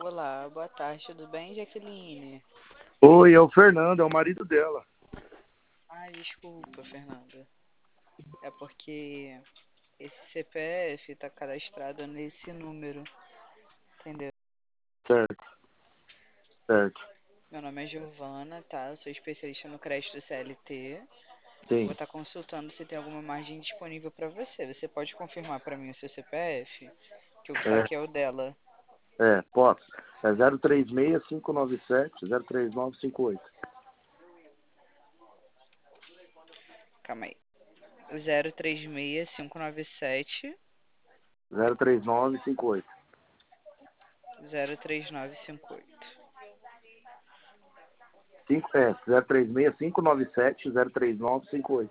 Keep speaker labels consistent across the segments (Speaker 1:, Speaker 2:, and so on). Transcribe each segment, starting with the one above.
Speaker 1: Olá, boa tarde, tudo bem, Jaqueline?
Speaker 2: Oi, é o Fernando, é o marido dela.
Speaker 1: Ai, desculpa, Fernanda. É porque esse CPF tá cadastrado nesse número, entendeu?
Speaker 2: Certo, certo.
Speaker 1: Meu nome é Giovana, tá? Eu sou especialista no crédito CLT. Vou
Speaker 2: Sim,
Speaker 1: estar consultando se tem alguma margem disponível para você. Você pode confirmar para mim o seu CPF? Que o que tá aqui é o dela.
Speaker 2: posso. É 036-597-03958.
Speaker 1: Calma aí. 036-597
Speaker 2: 03958.
Speaker 1: 03958.
Speaker 2: 036-597-03958.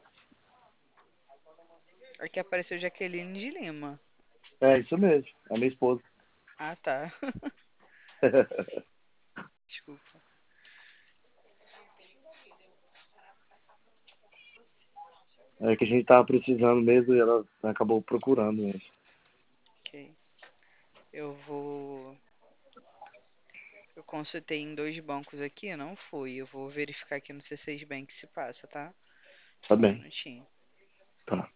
Speaker 1: Aqui apareceu Jaqueline de Lima.
Speaker 2: É isso mesmo, é a minha esposa.
Speaker 1: Ah, tá. Desculpa.
Speaker 2: É que a gente tava precisando mesmo e ela acabou procurando mesmo.
Speaker 1: Ok. Eu vou. Eu consultei em dois bancos aqui, não fui. Eu vou verificar aqui no C6 Bank se passa, tá?
Speaker 2: Tá
Speaker 1: Só um
Speaker 2: bem,
Speaker 1: minutinho.
Speaker 2: tá.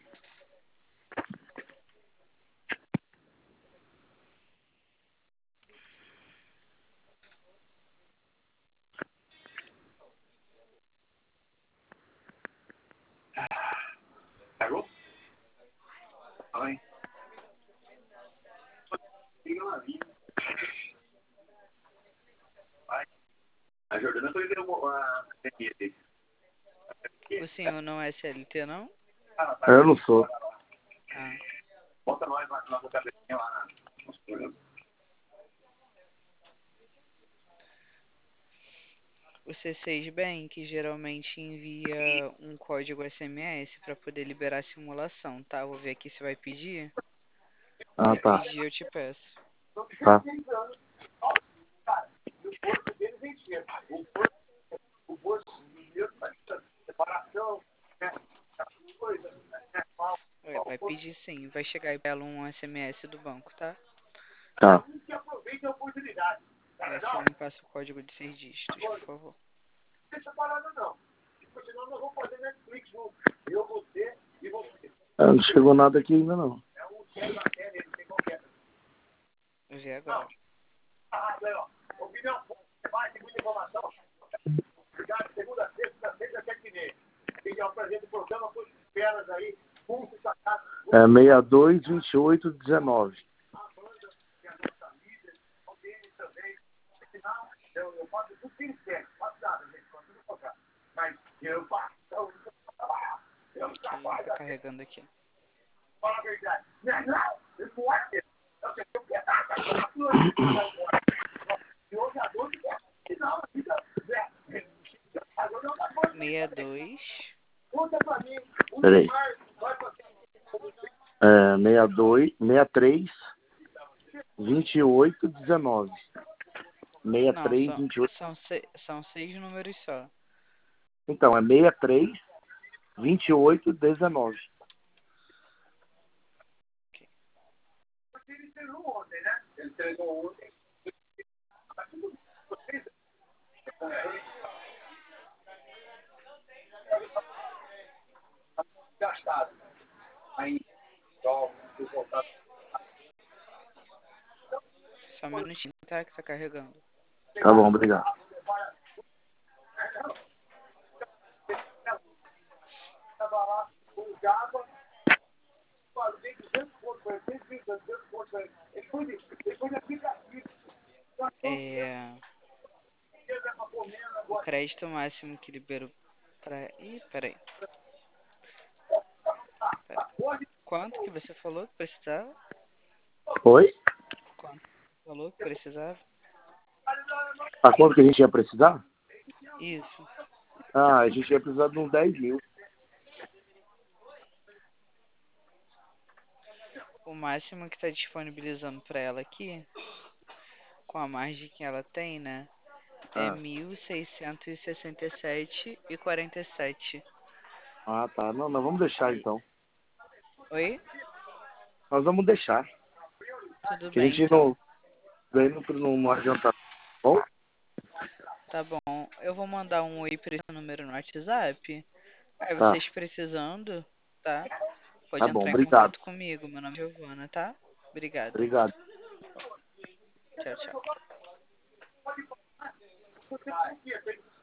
Speaker 1: O senhor não é CLT, não?
Speaker 2: Eu não sou.
Speaker 1: Ah. O C6 Bank geralmente envia um código SMS para poder liberar a simulação, tá? Vou ver aqui se vai pedir.
Speaker 2: Ah,
Speaker 1: Se
Speaker 2: tá.
Speaker 1: pedir, eu te peço.
Speaker 2: Tá.
Speaker 1: Vai pedir sim. Vai chegar aí pra ela um SMS do banco, tá?
Speaker 2: Tá.
Speaker 1: É, se me passa o código de 6 dígitos, por favor.
Speaker 2: Não chegou nada aqui ainda não.
Speaker 1: Vou ver agora.
Speaker 2: É 622819.
Speaker 1: Ok, tá carregando aqui. Meia dois.
Speaker 2: Peraí. 63 2819.
Speaker 1: Não,
Speaker 2: 63
Speaker 1: são,
Speaker 2: 28.
Speaker 1: são 6 números só.
Speaker 2: Então, é 63 2819.
Speaker 1: Ok. Só um minutinho, tá? Que tá carregando.
Speaker 2: Tá bom, obrigado.
Speaker 1: É, o crédito máximo que liberou pra... Ih, peraí. Peraí. Quanto que você falou que precisava?
Speaker 2: Oi?
Speaker 1: Quanto que você falou que precisava?
Speaker 2: A quanto que a gente ia precisar?
Speaker 1: Isso.
Speaker 2: Ah, a gente ia precisar de uns 10 mil.
Speaker 1: O máximo que tá disponibilizando pra ela aqui, com a margem que ela tem, né? É
Speaker 2: Ah,
Speaker 1: 1.667,47.
Speaker 2: tá. Não, nós vamos deixar
Speaker 1: Aí.
Speaker 2: então.
Speaker 1: Oi?
Speaker 2: Nós vamos deixar.
Speaker 1: Tudo
Speaker 2: Que a
Speaker 1: bem,
Speaker 2: gente
Speaker 1: então.
Speaker 2: Daí não adianta. Bom,
Speaker 1: Tá bom. Eu vou mandar um oi pra esse número no WhatsApp. Aí
Speaker 2: tá,
Speaker 1: vocês precisando, tá?
Speaker 2: tá
Speaker 1: Pode
Speaker 2: bom,
Speaker 1: entrar em
Speaker 2: obrigado.
Speaker 1: contato comigo. Meu nome é Giovana, tá? Obrigada.
Speaker 2: Obrigado.
Speaker 1: Tchau, tchau.